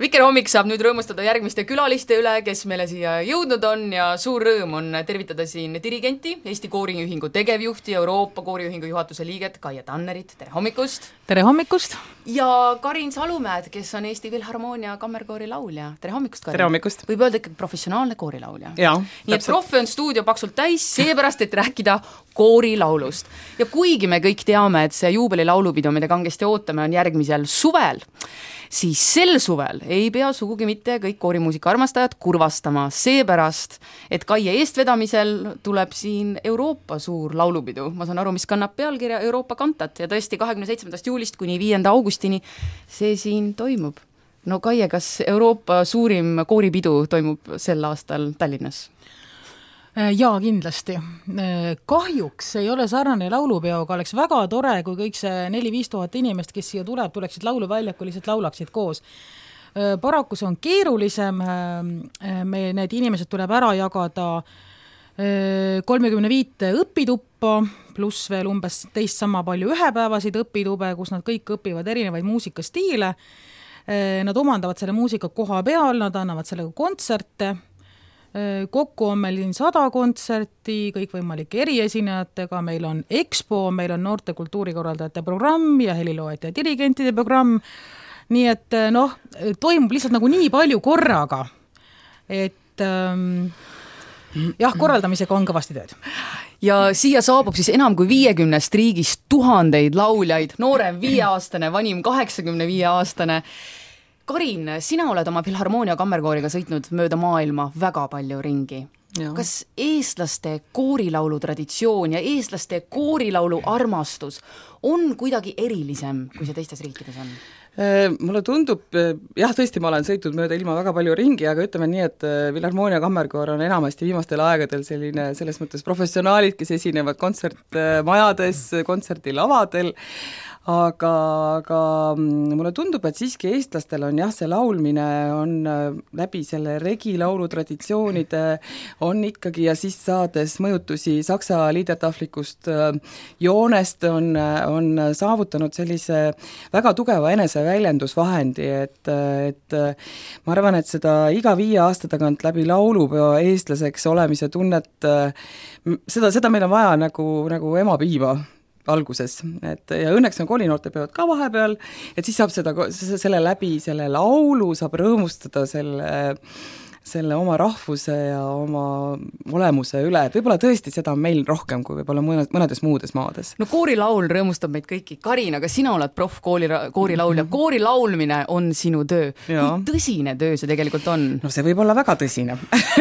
Viker hommik saab nüüd rõõmustada järgmiste külaliste üle, kes meile siia jõudnud on ja suur rõõm on tervitada siin dirigenti, Eesti Kooriühingu tegevjuhti, Euroopa Kooriühingu juhatuse liiget Kaie Tannerit, tere hommikust! Tere hommikust! Ja Karin Salumäed, kes on Eesti Filharmoonia kammerkoori laulja. Tere hommikust, Karin! Tere hommikust! Võib öelda ikkagi professionaalne koorilaulja. Nii et profi on stuudio paksult täis, seepärast, et rääkida koorilaulust. Ja kuigi me kõik teame, et see juubelilaulupidu, mida kangesti ootame, on järgmisel suvel, siis sel suvel ei pea sugugi mitte kõik koorimuusika armastajad kurvastama, seepärast, et Kaie eestvedamisel tuleb siin Euroopa suur laulupidu. Ma saan aru, mis kannab pealkirja Euroopa kantat ja tõesti 27. juulist kuni 5. augustini see siin toimub. No Kaie, kas Euroopa suurim kooripidu toimub sel aastal Tallinnas? Jaa, kindlasti. Kahjuks ei ole sarnane laulupeoga, oleks väga tore, kui kõik see 4-5 tuhat inimest, kes siia tuleb, tuleksid lauluväljaku, lihtsalt laulaksid koos. Paraku see on keerulisem, need inimesed tuleb ära jagada 35 õpituppa, pluss veel umbes teist sama palju ühepäevasid õpitube, kus nad kõik õpivad erinevaid muusikastiile. Nad omandavad selle muusika koha peal, nad annavad sellega kontserte. Kokku on meil 100 kontserti, kõikvõimalike eriesinejatega, meil on EXPO, meil on noorte kultuurikorraldajate programm ja heliloojate ja dirigentide programm, nii et toimub lihtsalt nagu nii palju korraga, et jah, korraldamisega on kõvasti tööd. Ja siia saabub siis enam kui 50 riigist tuhandeid lauljaid, noorem 5-aastane, vanim 85-aastane. Karin, sina oled oma Filharmoonia kammerkooriga sõitnud mööda maailma väga palju ringi. Ja. Kas eestlaste koorilaulu traditsioon ja eestlaste koorilaulu armastus on kuidagi erilisem, kui see teistes riikides on? Mulle tundub, jah, tõesti ma olen sõitnud mööda ilma väga palju ringi, aga ütleme nii, et Filharmoonia kammerkoor on enamasti viimastel aegadel selline selles mõttes professionaalid, kes esinevad kontsertmajades, kontsertilavadel, aga mulle tundub, et siiski eestlastel on jah, see laulmine on läbi selle regilaulu traditsioonide on ikkagi ja siis saades mõjutusi Saksa liidertahvlikust joonest on saavutanud sellise väga tugeva eneseväljendusvahendi, et ma arvan, et seda iga 5 aasta tagant läbi laulupeo eestlaseks olemise tunnet, seda meil on vaja nagu emapiima alguses, ja õnneks on koolinoortepeod ka vahepeal, et siis saab selle läbi selle laulu saab rõõmustada selle oma rahvuse ja oma olemuse üle, et võib-olla tõesti seda on meil rohkem kui võib-olla mõnedes muudes maades. No koorilaul rõõmustab meid kõiki. Karin, aga sina oled proff koorilaulja. Koorilaulmine on sinu töö. Kui tõsine töö see tegelikult on? No see võib olla väga tõsine.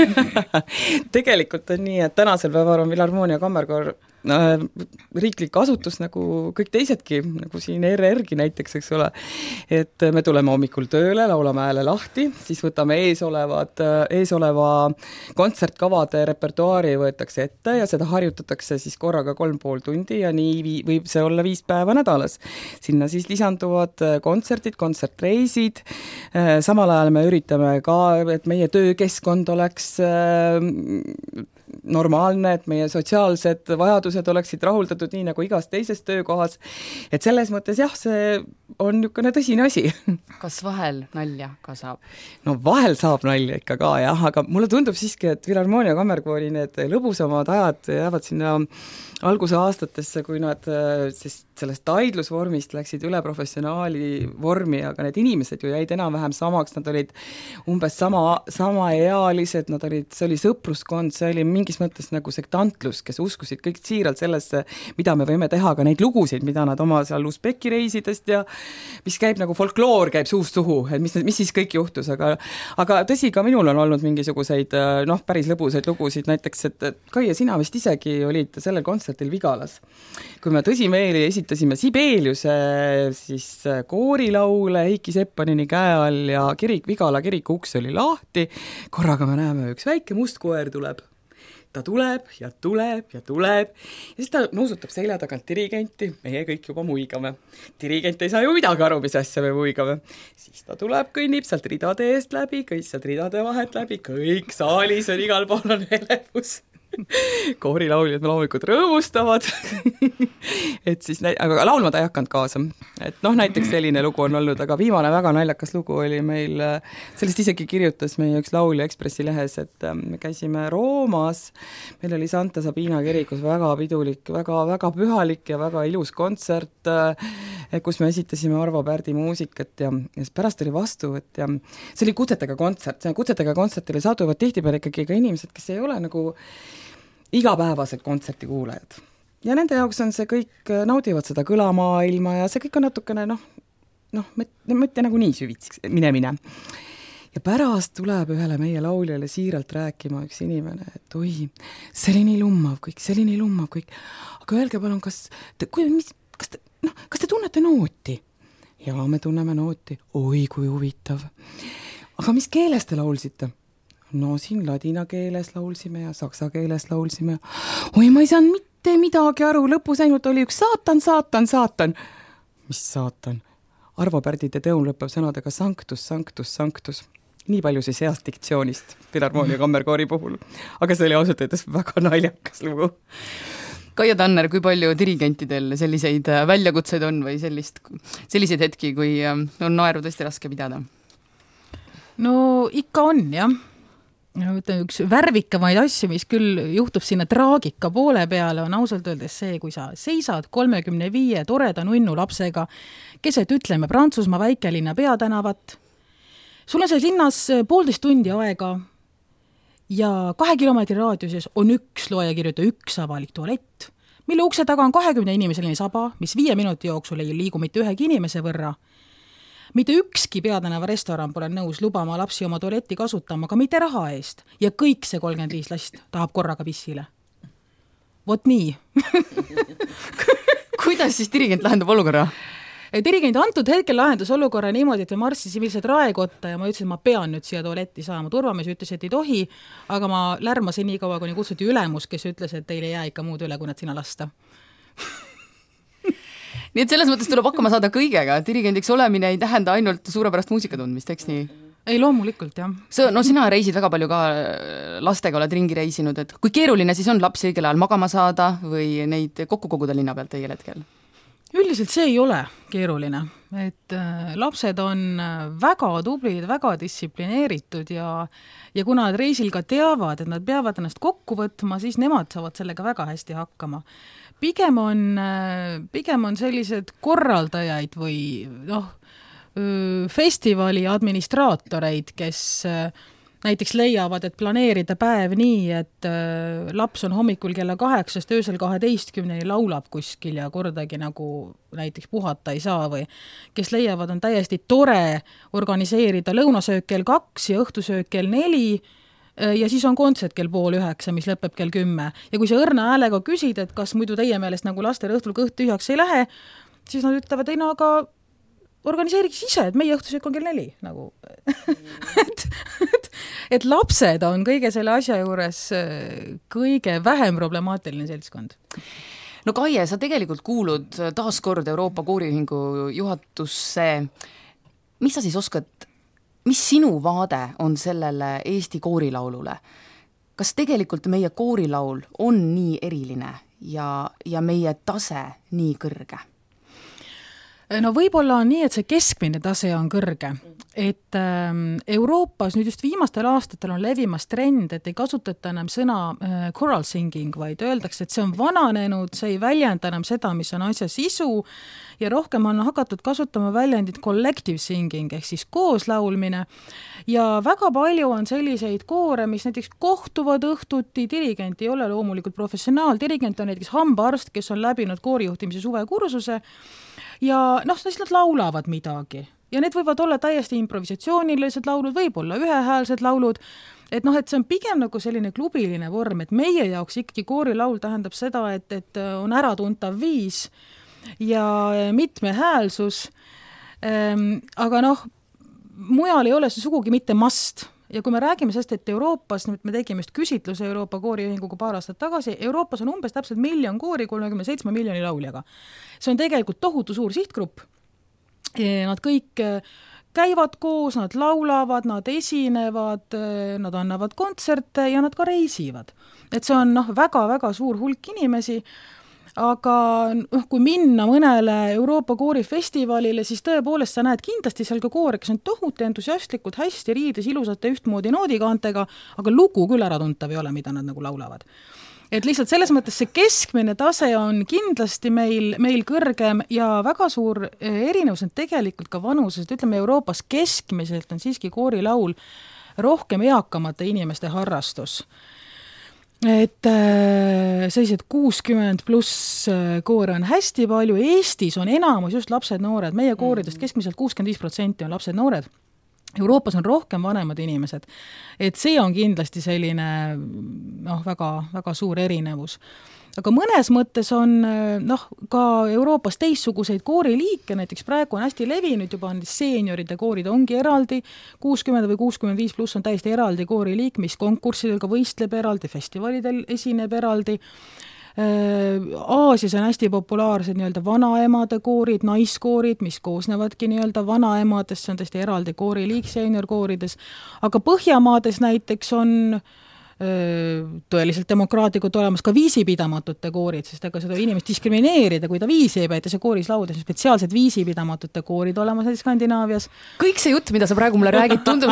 Tegelikult on nii, et tänasel päeval on Filharmoonia kammerkoor riiklik asutus nagu kõik teisedki, nagu siin ERR-gi näiteks, eks ole, et me tuleme hommikul tööle, laulame hääle lahti, siis võtame eesoleva kontsertkavade repertuaari võetakse ette ja seda harjutatakse siis korraga 3,5 tundi ja nii võib see olla 5 päeva nädalas. Sinna siis lisanduvad kontsertid, kontsertreisid, samal ajal me üritame ka, et meie töökeskkond oleks normaalne, et meie sotsiaalsed vajadused oleksid rahuldatud nii nagu igas teises töökohas. Et selles mõttes jah, see on niisugune tõsine asi. Kas vahel nalja ka saab? No vahel saab nalja ikka ka, jah, aga mulle tundub siiski, et Filharmoonia kammerkoori need lõbusamad ajad jäävad sinna alguse aastatesse, kui nad sellest aidlusvormist läksid üle professionaali vormi, aga need inimesed ju jäid enam-vähem samaks, nad olid umbes sama ealised, see oli sõpruskond, see oli mingis mõttes nagu sektantlus, kes uskusid kõik siiralt sellesse, mida me võime teha, ka neid lugusid, mida nad oma seal Usbeki reisidest ja mis käib nagu folkloor käib suust suhu, et mis siis kõik juhtus, aga tõsi, ka minul on olnud mingisuguseid päris lõbusaid lugusid, näiteks, et Kaie, sina vist isegi olid sellel kontsertil Vigalas, kui me tõsimeeli esitasime Sibeliuse siis koorilaule Heiki Seppanini käe all ja Vigala kiriku uks oli lahti, korraga me näeme üks väike must koer tuleb. Ta tuleb ja tuleb ja tuleb ja siis ta nuusutab selja tagant dirigenti, meie kõik juba muigame. Dirigent ei saa ju midagi aru, mis asja me muigame. Siis ta tuleb, kõnnib sealt ridade eest läbi, kõik sealt ridade vahet läbi, kõik saalis on igal pool on elevus. koorilauljad loomulikult rõõmustavad et siis, aga laulma ta ei hakanud kaasa. Et näiteks selline lugu on olnud, aga viimane väga naljakas lugu oli meil, sellest isegi kirjutas meie üks laulja Ekspressi lehes, et me käisime Roomas, meil oli Santa Sabina kirikus väga pidulik, väga pühalik ja väga ilus kontsert, kus me esitasime Arvo Pärdi muusikat ja pärast oli vastuvõtt ja see oli kutsetega kontsert, kontsertile saaduvad tihtipeale ikkagi ka inimesed, kes ei ole nagu igapäevased kontsertikuulajad. Ja nende jaoks on see kõik, naudivad seda kõlamaailma ja see kõik on natukene mitte nagu nii süvits minemine. Ja pärast tuleb ühele meie lauljale siiralt rääkima üks inimene, et oi, see oli nii lummav kõik, aga öelge palun, kas te tunnete nooti? Jaa, me tunneme nooti. Oi, kui huvitav. Aga mis keeles te laulsite? No siin ladina keeles laulsime ja saksa keeles laulsime. Oi, ma ei saanud mitte midagi aru, lõpus ainult oli üks saatan. Mis saatan? Arvo Pärdide teum lõpeb sõnadega sanctus. Nii palju siis heast diktsioonist Filharmoonia kammerkoori puhul. Aga see oli ausalt öeldes väga naljakas lugu. Kaia Tanner, kui palju dirigentidel selliseid väljakutseid on või selliseid hetki, kui on naeru tõesti raske pidada? No ikka on, jah. Üks värvikamaid asju, mis küll juhtub sinna traagika poole peale, on ausalt öeldes see, kui sa seisad 35 toreda nunnu lapsega, keset ütleme Prantsusmaa väikelinna peatänavat. Sul on selles linnas 1,5 tundi aega ja 2 kilomeetri raadiuses on üks loejakirjuta, üks avalik tualett, mille ukse taga on 20 inimeseline saba, mis 5 minuti jooksul ei liigu mitte ühegi inimese võrra. Mitte ükski peatänava restoran pole nõus lubama lapsi oma tualetti kasutama, aga mitte raha eest. Ja kõik see 35 last tahab korraga pissile. Vot nii. Kuidas siis dirigent lahendab olukorra? Dirigent antud hetkel lahendas olukorra niimoodi, et me marssisime lihtsalt raekotta ja ma ütlesin, et ma pean nüüd siia tualetti saama. Turvamees ütles, et ei tohi, aga ma lärmasin nii kaua, kuni kutsuti ülemus, kes ütles, et teil ei jää ikka muud üle, kui nad sinna lasta. Nii et selles mõttes tuleb hakkama saada kõigega, dirigendiks olemine ei tähenda ainult suurepärast muusikatundmist, eks nii? Ei, loomulikult, jah. Sina reisid väga palju ka lastega, oled ringi reisinud, et kui keeruline siis on lapsi õigel ajal magama saada või neid kokku koguda linna pealt õigel hetkel? Üldiselt see ei ole keeruline, et lapsed on väga tublid, väga distsiplineeritud ja kuna nad reisil ka teavad, et nad peavad ennast kokku võtma, siis nemad saavad sellega väga hästi hakkama. Pigem on sellised korraldajaid või festivali administraatoreid, kes näiteks leiavad, et planeerida päev nii, et laps on hommikul kella 8, öösel 12 laulab kuskil ja kordagi nagu näiteks puhata ei saa või kes leiavad, on täiesti tore organiseerida lõunasöök kell 2 ja õhtusöök kell 4 ja siis on kontsert kell 8:30, mis lõpeb kell 10. Ja kui sa õrna häälega küsid, et kas muidu teie meelest nagu lastel õhtul kõht tühjaks ei lähe, siis nad ütlevad, ei no aga organiseeriks ise, et meie õhtusöök on kell 4. Nagu. et lapsed on kõige selle asja juures kõige vähem problemaatiline seltskond. No Kaie, sa tegelikult kuulud taaskord Euroopa Kooriühingu juhatusse. Mis sa siis oskad, mis sinu vaade on sellele Eesti koorilaulule? Kas tegelikult meie koorilaul on nii eriline ja meie tase nii kõrge? No võib-olla on nii, et see keskmine tase on kõrge, et Euroopas nüüd just viimastel aastatel on levimas trend, et ei kasutata enam sõna choral singing, vaid öeldakse, et see on vananenud, see ei väljenda enam seda, mis on asja sisu ja rohkem on hakatud kasutama väljendit collective singing ehk siis koos laulmine ja väga palju on selliseid koore, mis näiteks kohtuvad õhtuti, dirigent ei ole loomulikult professionaal, dirigent on näiteks hambaarst, kes on läbinud koorijuhtimise suvekursuse ja siis nad laulavad midagi ja need võivad olla täiesti improvisatsioonilised laulud, võib-olla ühehäälsed laulud, et see on pigem nagu selline klubiline vorm, et meie jaoks ikkagi koorilaul tähendab seda, et on äratuntav viis ja mitmehäälsus, aga mujal ei ole see sugugi mitte must. Ja kui me räägime sellest, et Euroopas, nüüd me tegime just küsitluse Euroopa Kooriühinguga paar aastat tagasi, Euroopas on umbes täpselt 1 miljon koori 37 miljoni lauljaga. See on tegelikult tohutu suur sihtgrupp. Nad kõik käivad koos, nad laulavad, nad esinevad, nad annavad kontserte ja nad ka reisivad. Et see on väga-väga suur hulk inimesi, aga kui minna mõnele Euroopa koorifestivalile, siis tõepoolest sa näed kindlasti seal ka koore, kes on tohuti entusiastlikud, hästi riides, ilusate ühtmoodi noodikaantega, aga lugu küll äratuntav ei ole, mida nad nagu laulavad. Et lihtsalt selles mõttes see keskmine tase on kindlasti meil kõrgem ja väga suur erinevus on tegelikult ka vanuses, et ütleme Euroopas keskmiselt on siiski koorilaul rohkem eakamate inimeste harrastus. Et sellised 60 pluss koore on hästi palju, Eestis on enamus just lapsed noored, meie kooridest keskmiselt 65% on lapsed noored, Euroopas on rohkem vanemad inimesed, et see on kindlasti selline väga, väga suur erinevus. Aga mõnes mõttes on ka Euroopas teistsuguseid kooriliike, näiteks praegu on hästi levinud juba on seenioride koorid ongi eraldi, 60 või 65 pluss on täiesti eraldi kooriliik, mis konkurssidel ka võistleb eraldi, festivalidel esineb eraldi. Aasias on hästi populaarsed nii-öelda vanaemade koorid, naiskoorid, mis koosnevadki nii-öelda vanaemadest, see on tõesti eraldi kooriliik seeniorkoorides, aga Põhjamaades näiteks on tõeliselt demokraatlikult olemas ka viisipidamatute koorid, sest ega seda inimest diskrimineerida, kui ta viisi ei peeta, see kooris lauda, siis spetsiaalsed viisipidamatute koorid olemas Skandinaavias. Kõik see jutt, mida sa praegu mulle räägid, tundub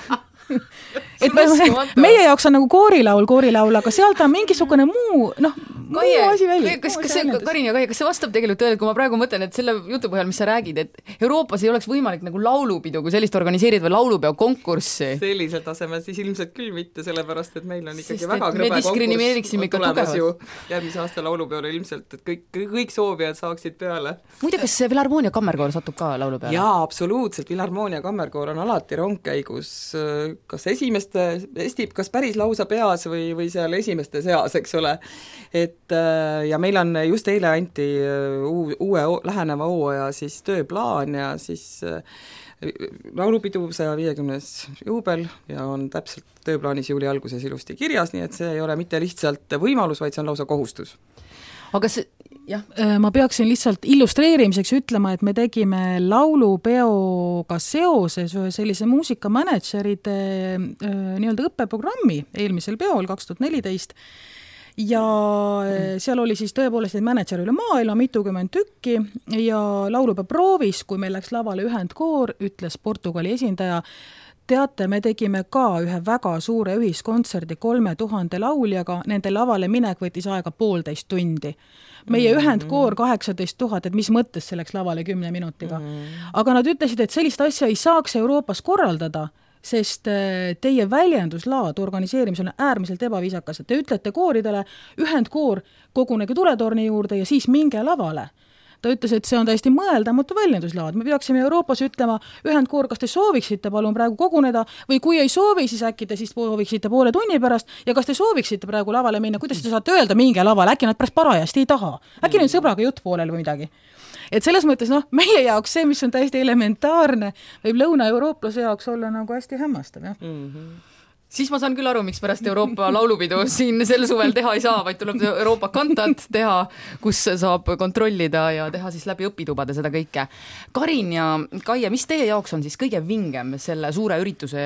et meie jaoks on nagu koorilaul, aga sealt on mingisugune muu asi välja. Karin ja Kaie, kas see vastab tegelikult tõele, kui ma praegu mõtlen, et selle jutu põhjal, mis sa räägid, et Euroopas ei oleks võimalik nagu laulupidu kui sellist organiseerida või laulupeo konkurssi? Sellisel tasemel siis ilmselt küll mitte, sellepärast, et meil on ikkagi väga krõbe konkurss. Järgmise aasta laulupeole ilmselt, et kõik soovijad saaksid peale. Muide, kas Filharmoonia kammerkoor satub ka laulupeale? Jaa, absoluutselt. Filharmoonia kammerkoor on alati rongkäigus kas päris lausa peas või seal esimeste seas, eks ole. Ja meil on just eile anti uue läheneva hooaja siis tööplaan ja siis laulupidu 150. juubel ja on täpselt tööplaanis juuli alguses ilusti kirjas, nii et see ei ole mitte lihtsalt võimalus, vaid see on lausa kohustus. Aga see jah. Ma peaksin lihtsalt illustreerimiseks ütlema, et me tegime laulupeoga seoses ühe sellise muusikamanageride nii-öelda õppeprogrammi eelmisel peol 2014 ja seal oli siis tõepoolest manager üle maailma, mitukümmend tükki ja laulupeo proovis, kui meil läks lavale ühendkoor, ütles Portugali esindaja, teate, me tegime ka ühe väga suure ühiskontserdi 3000 lauljaga, nende lavale minek võttis aega 1,5 tundi. Meie ühendkoor 18 000, et mis mõttes see läks lavale 10 minutiga. Aga nad ütlesid, et sellist asja ei saaks Euroopas korraldada, sest teie väljenduslaad organiseerimisel on äärmiselt ebaviisakas, et te ütlete kooridele, ühendkoor kogunege tuletorni juurde ja siis minge lavale. Ta ütles, et see on täiesti mõeldamatu väljenduslaad. Me peaksime Euroopas ütlema, ühendkoor, kas te sooviksite palun praegu koguneda või kui ei soovi, siis äkki te siis sooviksite 1,5 tunni pärast ja kas te sooviksite praegu lavale minna, kuidas te saate öelda minge lavale, äkki nad pärast parajasti ei taha. Äkki nüüd sõbraga jutt poolel või midagi. Et selles mõttes, meie jaoks see, mis on täiesti elementaarne, võib lõuna-eurooplase jaoks olla nagu hästi hämmastav, jah. Siis ma saan küll aru, miks pärast Euroopa laulupidu siin sel suvel teha ei saa, vaid tuleb Euroopa kantat teha, kus saab kontrollida ja teha siis läbi õpitubade seda kõike. Karin ja Kaie, mis teie jaoks on siis kõige vingem selle suure ürituse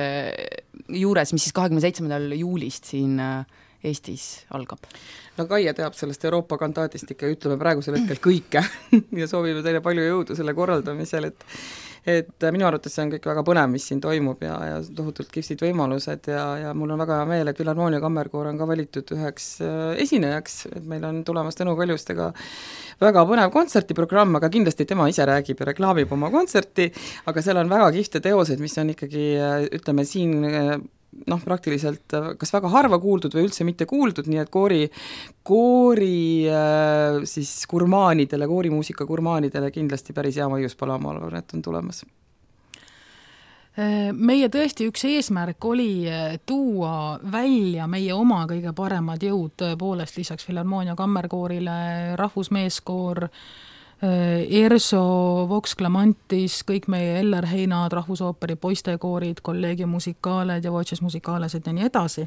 juures, mis siis 27. juulist siin Eestis algab? No Kaie teab sellest Euroopa kantaatist ikka, ütleme praegusel hetkel kõike ja soovime teile palju jõudu selle korraldamisel, et minu arvates see on kõik väga põnev, mis siin toimub ja tohutult kihvtid võimalused ja mul on väga hea meel, et Filharmoonia kammerkoor on ka valitud üheks esinejaks, et meil on tulemas Tõnu Kaljustega väga põnev kontsertiprogramm, aga kindlasti tema ise räägib ja reklaamib oma kontserti, aga seal on väga kihvte teosed, mis on ikkagi, ütleme siin praktiliselt kas väga harva kuuldud või üldse mitte kuuldud, nii et koori siis gurmaanidele, koorimuusika gurmaanidele kindlasti päris hea mõjuspala, ma arvan, et on tulemas. Meie tõesti üks eesmärk oli tuua välja meie oma kõige paremad jõud tõepoolest lisaks Filharmoonia kammerkoorile, rahvusmeeskoor, ERSO, Vox Clamantis, kõik meie Eller Heinad, Rahvusooperi poistekoorid, Collegium Musicaled ja Voices Musicalesed ja nii edasi.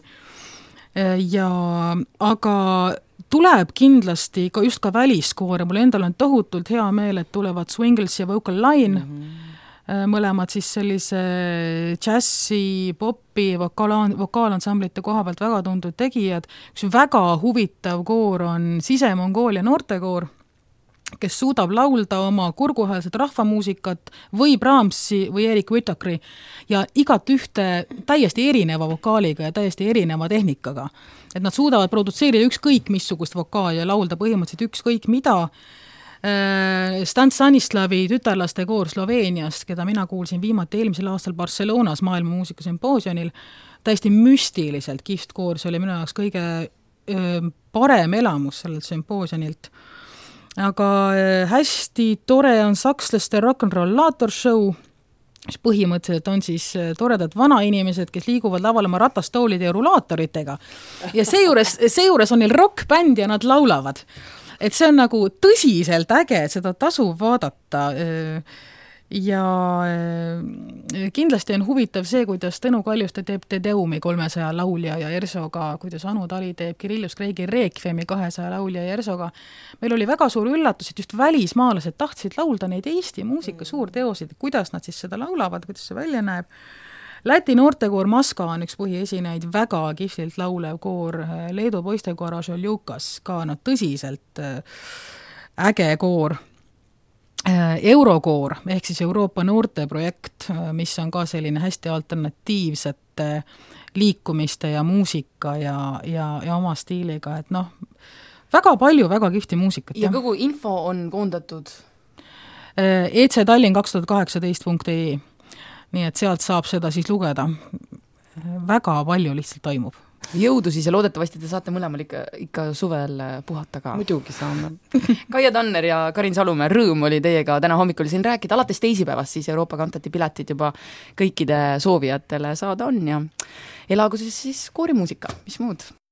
Aga tuleb kindlasti just ka väliskoore, mul endal on tohutult hea meel, et tulevad Swingles ja Vocal Line, mõlemad siis sellise džässi, popi, vokaalansamblite koha pealt väga tuntud tegijad. Üks väga huvitav koor on Sise-Mongoolia noortekoor, kes suudab laulda oma kurguhäälset rahvamuusikat või Brahmsi või Erik Whittakeri ja igat ühte täiesti erineva vokaaliga ja täiesti erineva tehnikaga. Et nad suudavad produtseerida ükskõik missugust vokaali ja laulda põhimõtteliselt ükskõik mida. Stan Stanislavi tütarlaste koor Sloveeniast, keda mina kuulsin viimati eelmisel aastal Barcelonas maailma muusikasümpoosiumil, täiesti müstiliselt kihvt koor, see oli minu jaoks kõige parem elamus sellelt sümpoosiumilt. Aga hästi tore on sakslaste rock'n'rollator show, mis põhimõtteliselt on siis toredad vanainimesed, kes liiguvad laval oma ratastoolide ja rulaatoritega. Ja seejuures on neil rockbänd ja nad laulavad. Et see on nagu tõsiselt äge, seda tasub vaadata ja kindlasti on huvitav see, kuidas Tõnu Kaljuste teeb Tedeumi 300 laulja ja Ersoga, kuidas Anu Tali teeb Kirillus Kreegi Reekvemi 200 laulja ja Ersoga. Meil oli väga suur üllatus, et just välismaalased tahtsid laulda neid Eesti muusika suurteosid, kuidas nad siis seda laulavad, kuidas see välja näeb. Läti noortekoor Maska on üks põhiesineid, väga kihvlilt laulev koor, Leedu poistekoor Žoljukas, ka tõsiselt äge koor. Eurokoor, ehk siis Euroopa noorteprojekt, mis on ka selline hästi alternatiivsete liikumiste ja muusika ja oma stiiliga, et väga palju väga kihvti muusikat. Ja kogu info on koondatud? ectallinn2018.ee. Nii et sealt saab seda siis lugeda. Väga palju lihtsalt toimub. Jõudu siis ja loodetavasti te saate mõlemal ikka suvel puhata ka. Muidugi saame. Kaia Tanner ja Karin Salumäe, rõõm oli teiega täna hommikul siin rääkida. Alates teisipäevast siis Euroopa Kantati piletid juba kõikide soovijatele saada on ja elagu siis koorimuusika, mis muud.